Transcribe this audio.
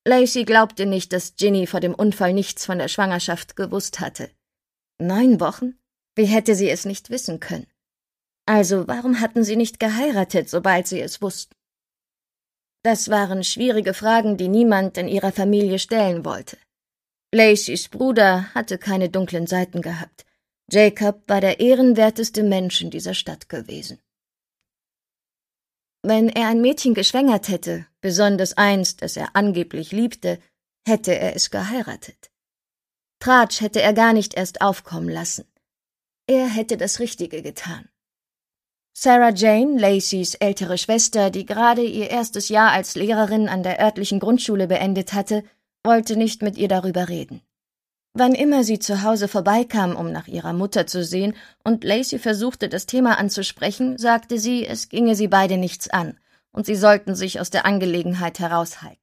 Lacey glaubte nicht, dass Ginny vor dem Unfall nichts von der Schwangerschaft gewusst hatte. 9 Wochen? Wie hätte sie es nicht wissen können? Also warum hatten sie nicht geheiratet, sobald sie es wussten? Das waren schwierige Fragen, die niemand in ihrer Familie stellen wollte. Laceys Bruder hatte keine dunklen Seiten gehabt. Jacob war der ehrenwerteste Mensch in dieser Stadt gewesen. Wenn er ein Mädchen geschwängert hätte, besonders eins, das er angeblich liebte, hätte er es geheiratet. Tratsch hätte er gar nicht erst aufkommen lassen. Er hätte das Richtige getan. Sarah Jane, Lacys ältere Schwester, die gerade ihr erstes Jahr als Lehrerin an der örtlichen Grundschule beendet hatte, wollte nicht mit ihr darüber reden. Wann immer sie zu Hause vorbeikam, um nach ihrer Mutter zu sehen, und Lacey versuchte, das Thema anzusprechen, sagte sie, es ginge sie beide nichts an, und sie sollten sich aus der Angelegenheit heraushalten.